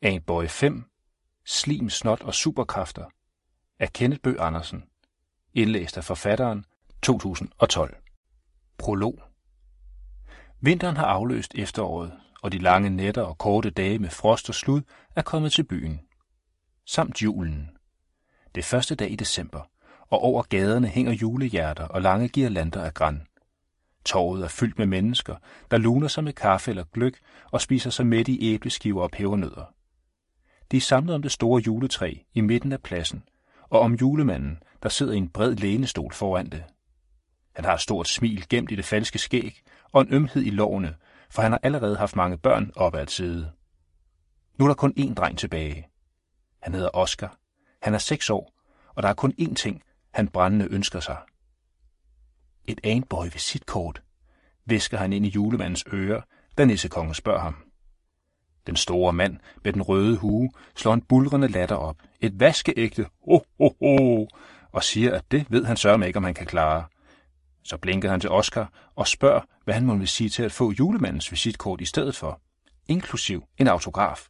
Antboy 5. Slim, snot og superkræfter af Kenneth Bøgh Andersen. Indlæst af forfatteren 2012. Prolog. Vinteren har afløst efteråret, og de lange nætter og korte dage med frost og slud er kommet til byen. Samt julen. Det er første dag i december, og over gaderne hænger julehjerter og lange girlander af gran. Torvet er fyldt med mennesker, der luner sig med kaffe eller gløgg og spiser sig mæt i æbleskiver og pebernødder. De er samlet om det store juletræ i midten af pladsen, og om julemanden, der sidder i en bred lænestol foran det. Han har et stort smil gemt i det falske skæg og en ømhed i lårene, for han har allerede haft mange børn op ad at sidde. Nu er der kun én dreng tilbage. Han hedder Oscar. Han er 6 år, og der er kun én ting, han brændende ønsker sig. Et Antboy visitkort, hvisker han ind i julemandens øre, da nissekongen spørger ham. Den store mand med den røde hue slår en buldrende latter op, et vaskeægte ho, og siger, at det ved han sørme ikke, om han kan klare. Så blinker han til Oscar og spørger, hvad han må vil sige til at få julemandens visitkort i stedet for, inklusiv en autograf.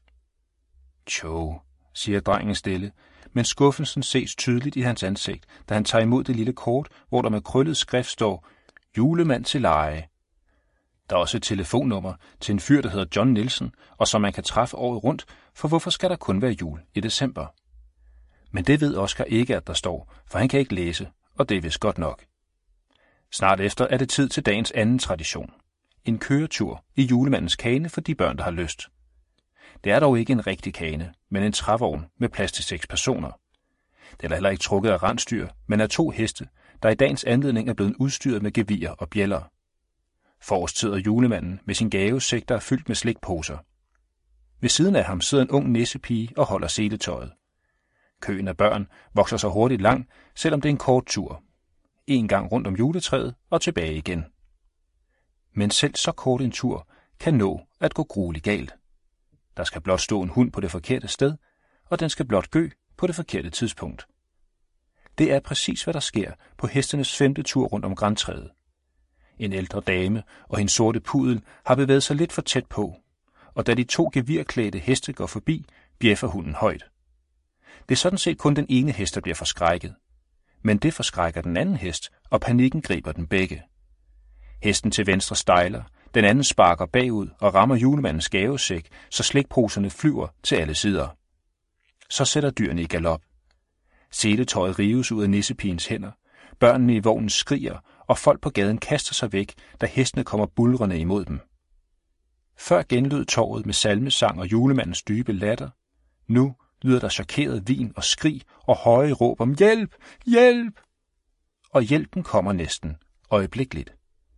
Tjo, siger drengen stille, men skuffelsen ses tydeligt i hans ansigt, da han tager imod det lille kort, hvor der med krøllet skrift står julemand til leje. Der er også et telefonnummer til en fyr, der hedder John Nielsen, og som man kan træffe året rundt, for hvorfor skal der kun være jul i december? Men det ved Oscar ikke, at der står, for han kan ikke læse, og det er vist godt nok. Snart efter er det tid til dagens anden tradition. En køretur i julemandens kane for de børn, der har lyst. Det er dog ikke en rigtig kane, men en trævogn med plads til 6 personer. Det er heller ikke trukket af rensdyr, men af 2 heste, der i dagens anledning er blevet udstyret med gevier og bjælder. Forrest sidder julemanden med sin gavesæk, der er fyldt med slikposer. Ved siden af ham sidder en ung nissepige og holder seletøjet. Køen af børn vokser så hurtigt lang, selvom det er en kort tur. En gang rundt om juletræet og tilbage igen. Men selv så kort en tur kan nå at gå grueligt galt. Der skal blot stå en hund på det forkerte sted, og den skal blot gø på det forkerte tidspunkt. Det er præcis, hvad der sker på hestenes 5. tur rundt om grantræet. En ældre dame og hendes sorte pudel har bevæget sig lidt for tæt på, og da de 2 gevirklædte heste går forbi, bjæffer hunden højt. Det er sådan set kun den ene hest, der bliver forskrækket. Men det forskrækker den anden hest, og panikken griber den begge. Hesten til venstre stejler, den anden sparker bagud og rammer julemandens gavesæk, så slikposerne flyver til alle sider. Så sætter dyrene i galop. Seletøjet rives ud af nissepigens hænder, børnene i vognen skriger, og folk på gaden kaster sig væk, da hestene kommer buldrende imod dem. Før genlød torvet med salmesang og julemandens dybe latter. Nu lyder der chokeret vin og skrig og høje råb om hjælp, hjælp! Og hjælpen kommer næsten øjeblikkeligt.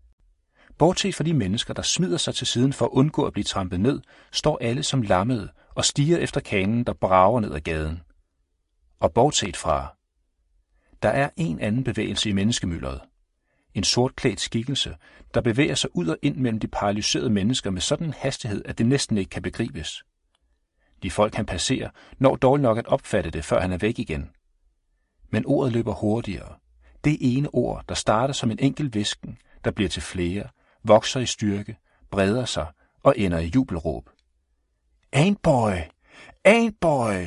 Bortset fra de mennesker, der smider sig til siden for at undgå at blive trampet ned, står alle som lammede og stiger efter kanen, der brager ned ad gaden. Og bortset fra, der er en anden bevægelse i menneskemyldret. En sortklædt skikkelse, der bevæger sig ud og ind mellem de paralyserede mennesker med sådan en hastighed, at det næsten ikke kan begribes. De folk, han passerer, når dårligt nok at opfatte det, før han er væk igen. Men ordet løber hurtigere. Det ene ord, der starter som en enkelt hvisken, der bliver til flere, vokser i styrke, breder sig og ender i jubelråb. Antboy! Antboy!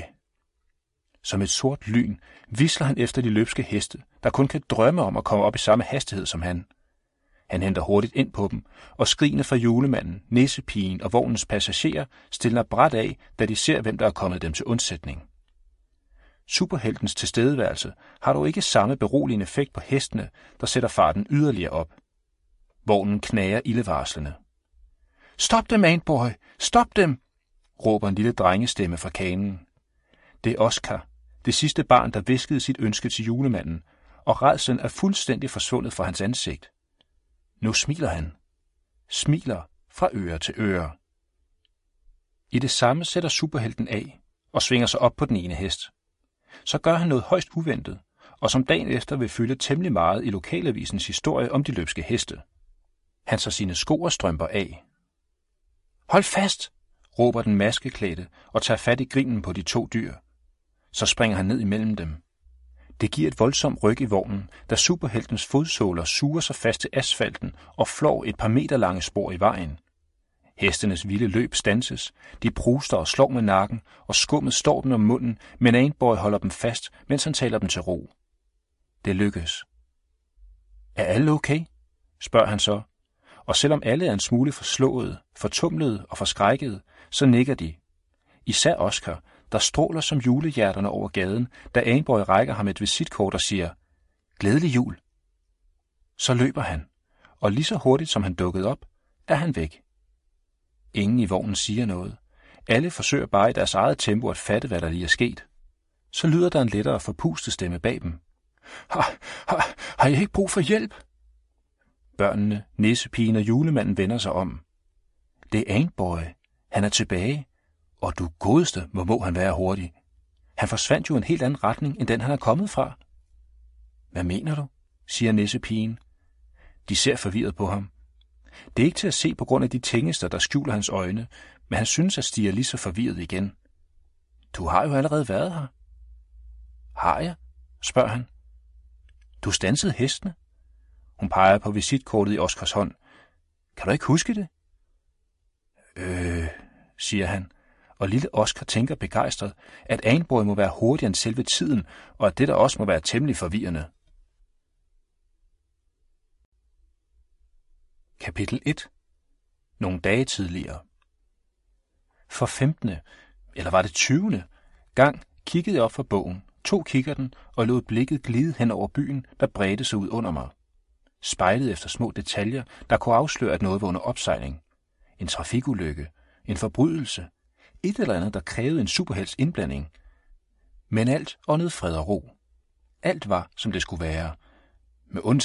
Som et sort lyn visler han efter de løbske heste, der kun kan drømme om at komme op i samme hastighed som han. Han henter hurtigt ind på dem, og skrigene fra julemanden, nissepigen og vognens passagerer stiller brat af, da de ser, hvem der er kommet dem til undsætning. Superheltens tilstedeværelse har dog ikke samme beroligende effekt på hestene, der sætter farten yderligere op. Vognen knager ildevarslende. Stop dem, Antboy! Stop dem! Råber en lille drengestemme fra kanen. Det er Oscar, det sidste barn, der hviskede sit ønske til julemanden, og rædslen er fuldstændig forsvundet fra hans ansigt. Nu smiler han. Smiler fra øre til øre. I det samme sætter superhelten af og svinger sig op på den ene hest. Så gør han noget højst uventet, og som dagen efter vil fylde temmelig meget i lokalavisens historie om de løbske heste. Han tager sine sko og strømper af. Hold fast, råber den maskeklædte og tager fat i grinen på de 2 dyr. Så springer han ned imellem dem. Det giver et voldsomt ryk i vognen, da superheltens fodsåler suger sig fast til asfalten og flår et par meter lange spor i vejen. Hestenes vilde løb standses, de pruster og slår med nakken, og skummet står dem om munden, men Antboy holder dem fast, mens han taler dem til ro. Det lykkes. Er alle okay? Spørger han så, og selvom alle er en smule forslået, fortumlede og forskrækkede, så nikker de. Især Oscar, der stråler som julehjerterne over gaden, da Antboy rækker ham et visitkort og siger, "Glædelig jul." Så løber han, og lige så hurtigt som han dukkede op, er han væk. Ingen i vognen siger noget. Alle forsøger bare i deres eget tempo at fatte, hvad der lige er sket. Så lyder der en lettere forpustet stemme bag dem. Har I ikke brug for hjælp? Børnene, nissepigen og julemanden vender sig om. Det er Antboy. Han er tilbage. Og du godeste, hvor må han være hurtig. Han forsvandt jo en helt anden retning, end den han er kommet fra. Hvad mener du? Siger nissepigen. De ser forvirret på ham. Det er ikke til at se på grund af de tingester, der skjuler hans øjne, men han synes at stige lige så forvirret igen. Du har jo allerede været her. Har jeg? Spørger han. Du standsede hestene. Hun peger på visitkortet i Oscars hånd. Kan du ikke huske det? Siger han, og lille Oscar tænker begejstret, at Antboy må være hurtigere end selve tiden, og at det der også må være temmelig forvirrende. Kapitel 1. Nogle dage tidligere. For 15. eller var det 20. gang kiggede jeg op fra bogen, tog kikkerten og lod blikket glide hen over byen, der bredte sig ud under mig. Spejlede efter små detaljer, der kunne afsløre, at noget var under opsejling. En trafikulykke, en forbrydelse, et eller andet, der krævede en superhelts indblanding. Men alt åndede fred og ro. Alt var, som det skulle være, med undtagelse